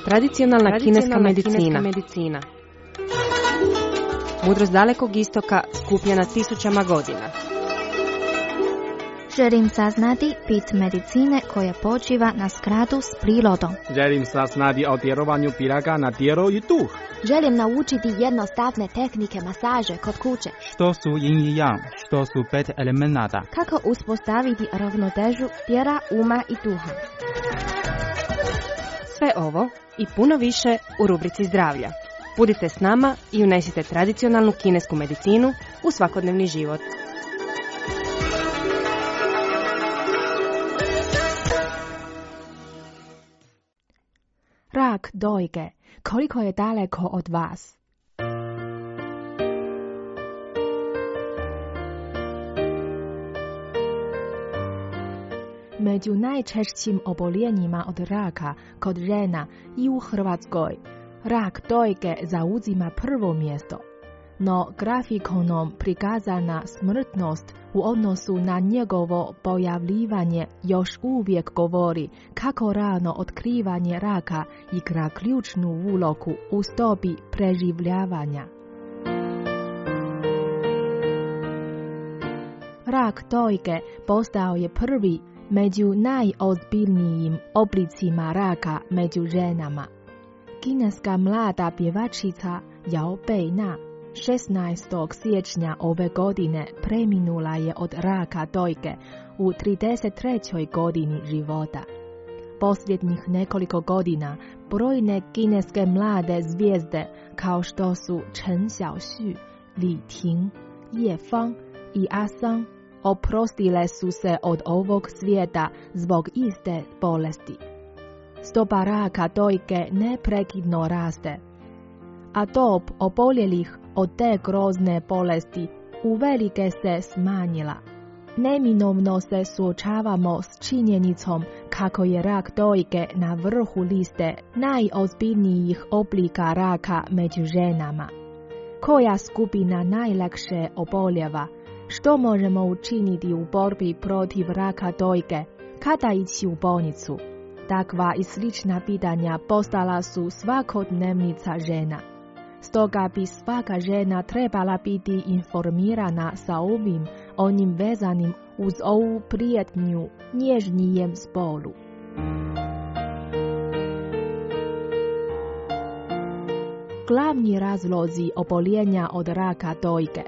Tradicionalna, Tradicionalna kineska medicina. kineska medicina. Mudrost dalekog istoka skupljena tisućama godina. Želim saznati bit medicine koja počiva na skladu s prirodom. Želim saznati o djelovanju piraga na tijelo i duh. Želim naučiti jednostavne tehnike masaže kod kuće. Što su yin i yang, što su pet elemenata. Kako uspostaviti ravnotežu tijela, uma i duha. Sve ovo i puno više u rubrici zdravlja. Budite s nama i unesite tradicionalnu kinesku medicinu u svakodnevni život. Rak dojke, koliko je daleko od vas? Među najčešćim oboljenjima od raka kod žena i u Hrvatskoj, rak dojke zauzima prvo mjesto. No grafikonom prikazana smrtnost u odnosu na njegovo pojavljivanje još uvijek govori kako rano otkrivanje raka igra ključnu ulogu u stopi preživljavanja. Rak dojke postao je prvi među najozbiljnijim oblicima raka među ženama. Kineska mlada pjevačica Yao Beina šesnaestog siječnja ove godine preminula je od raka dojke u trideset trećoj godini života. Posljednjih nekoliko godina brojne kineske mlade zvijezde kao što su Chen Xiaoxu, Li Ting, Ye Fang i Asang oprostile su se od ovog svijeta zbog iste bolesti. Stopa raka dojke neprekidno raste, a dob oboljelih od te grozne bolesti uvelike se smanjila. Neminovno se suočavamo s činjenicom kako je rak dojke na vrhu liste najozbiljnijih oblika raka među ženama. Koja skupina najlakše oboljeva? Što možemo učiniti u borbi protiv raka dojke? Kada ići u bolnicu? Takva i slična pitanja postala su svakodnevnica žena. Stoga bi svaka žena trebala biti informirana sa ovim onim vezanim uz ovu prijetnju nježnijem spolu. Glavni razlozi oboljenja od raka dojke.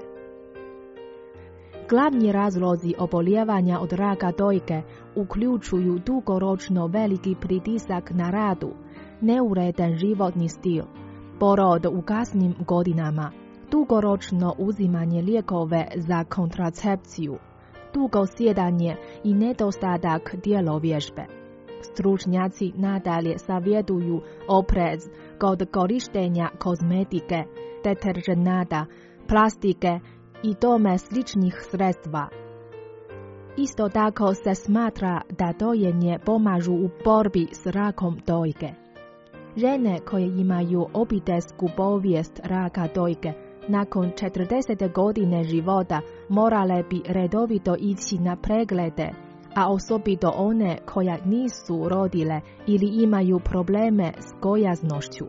Glavni razlozi oboljevanja od raka dojke uključuju dugoročno veliki pritisak na radu, neuredan životni stil, porod u kasnim godinama, dugoročno uzimanje lijekove za kontracepciju, dugo sjedanje i nedostatak djelovježbe. Stručnjaci nadalje savjetuju oprez kod korištenja kozmetike, deterženata, plastike i tome sličnih sredstva. Isto tako se smatra da dojenje pomažu u borbi s rakom dojke. Žene koje imaju obiteljsku povijest raka dojke nakon četrdesete godine života morale bi redovito ići na preglede, a osobito one koja nisu rodile ili imaju probleme s gojaznošću.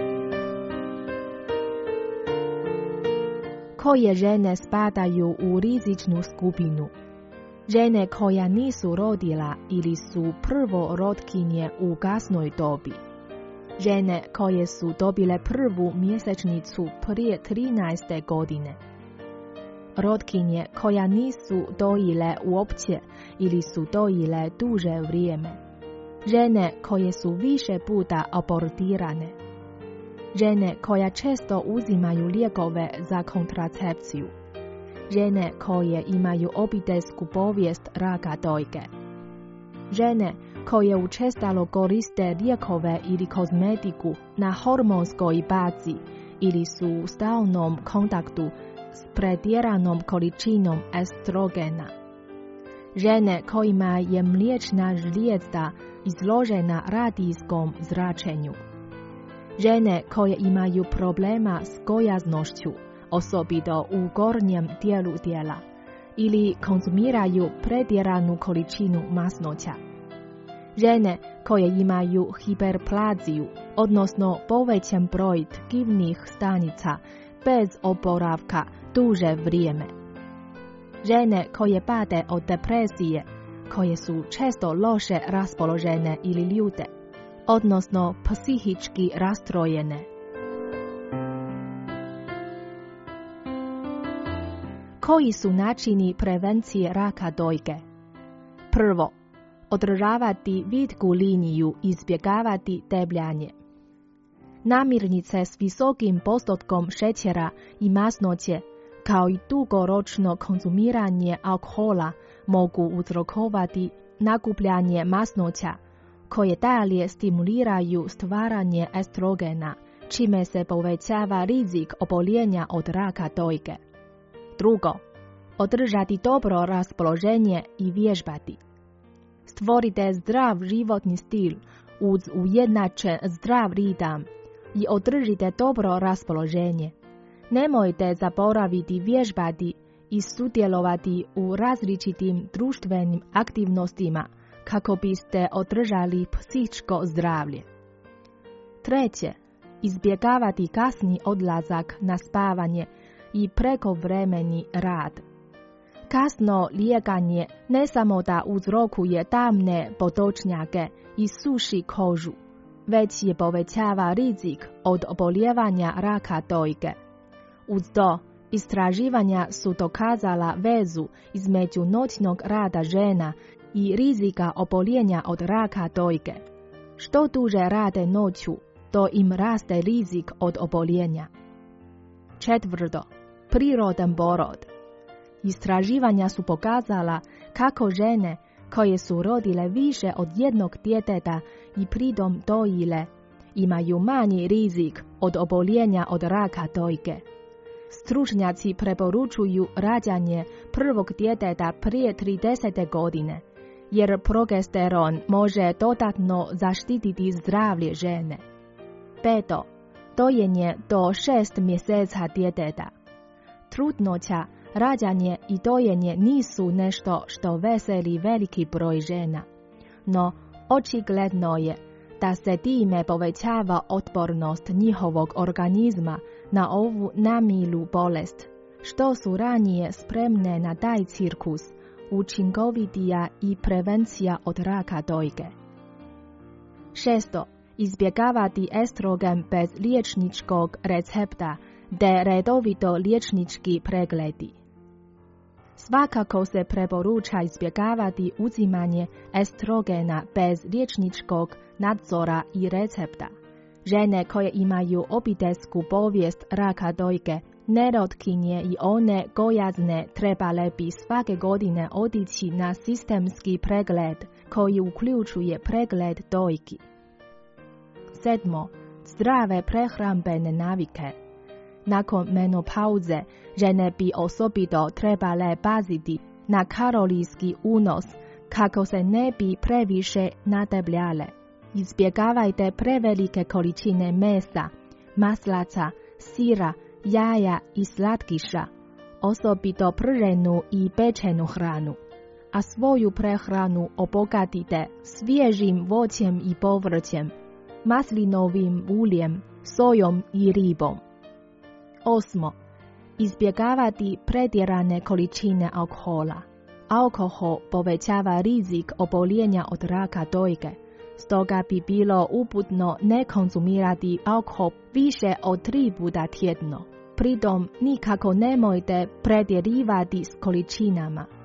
Koje žene spadaju u rizičnu skupinu? Žene koja nisu rodila ili su prvorotkinje u kasnoj dobi. Žene koje su dobile prvu mjesečnicu prije trinaeste godine. Rotkinje koja nisu dojile uopće ili su dojile duže vrijeme. Žene koje su više puta abortirane. Žene koja često uzimaju lijekove za kontracepciju. Žene koje imaju obiteljsku povijest raka dojke. Žene koje učestalo koriste lijekove ili kozmetiku na hormonskoj bazi ili su u stalnom kontaktu s pretjeranom količinom estrogena. Žene kojima je mliječna žlijezda izložena radijskom zračenju. Žene koje imaju problema s gojaznošću, osobito u gornjem dijelu tijela, ili konzumiraju pretjeranu količinu masnoća. Žene koje imaju hiperplaziju, odnosno povećan broj tkivnih stanica bez oporavka duže vrijeme. Žene koje pate od depresije, koje su često loše raspoložene ili ljute, odnosno psihički rastrojene. Koji su načini prevencije raka dojke? Prvo, održavati vitku liniju i izbjegavati debljanje. Namirnice s visokim postotkom šećera i masnoće, kao i dugoročno konzumiranje alkohola, mogu uzrokovati nakupljanje masnoća, koje dalje stimuliraju stvaranje estrogena, čime se povećava rizik oboljenja od raka dojke. Drugo, održati dobro raspoloženje i vježbati. Stvorite zdrav životni stil uz ujednačen zdrav ritam i održite dobro raspoloženje. Nemojte zaboraviti vježbati i sudjelovati u različitim društvenim aktivnostima kako biste održali psihičko zdravlje. Treće, izbjegavati kasni odlazak na spavanje i prekovremeni rad. Kasno lijeganje ne samo da uzrokuje tamne podočnjake i suši kožu, već je povećava rizik od oboljevanja raka dojke. Uz to, istraživanja su dokazala vezu između noćnog rada žena i rizika oboljenja od raka dojke. Što duže rade noću, to im raste rizik od oboljenja. Četvrto, prirodan porod. Istraživanja su pokazala kako žene koje su rodile više od jednog djeteta i pridom dojile, imaju manji rizik od oboljenja od raka dojke. Stručnjaci preporučuju rađanje prvog djeteta prije tridesete godine, jer progesteron može dodatno zaštititi zdravlje žene. Peto, dojenje do šest mjeseca djeteta. Trudnoća, rađanje i dojenje nisu nešto što veseli veliki broj žena, no očigledno je da se time povećava otpornost njihovog organizma na ovu namilu bolest, što su ranije spremne na taj cirkus, učinkovitija i prevencija od raka dojke. Šesto, izbjegavati estrogen bez liječničkog recepta te redovito liječnički pregledi. Svakako se preporuča izbjegavati uzimanje estrogena bez liječničkog nadzora i recepta. Žene koje imaju obiteljsku povijest raka dojke, nerotkinje i one gojazne trebale bi svake godine otići na sistemski pregled koji uključuje pregled dojki. Sedmo, zdrave prehrambene navike. Nakon menopauze, žene bi osobito trebale paziti na kalorijski unos kako se ne bi previše nadebljale. Izbjegavajte prevelike količine mesa, maslaca, sira, jaja i slatkiša, osobito prženu i pečenu hranu, a svoju prehranu obogatite svježim voćem i povrćem, maslinovim uljem, sojom i ribom. Osmo, izbjegavati pretjerane količine alkohola. Alkohol povećava rizik oboljenja od raka dojke, stoga bi bilo uputno ne konzumirati alkohol više od tri puta tjedno. Pritom nikako nemojte pretjerivati s količinama.